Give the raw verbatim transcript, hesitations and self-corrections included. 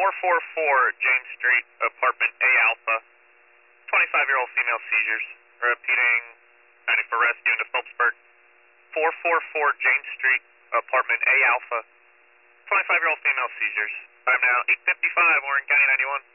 four four four James Street, apartment A Alpha. twenty-five-year-old female seizures. Repeating, ninety for rescue into Phillipsburg. four four four James Street, apartment A Alpha. twenty-five-year-old female seizures. Time now eight fifty-five, Orange County ninety-one.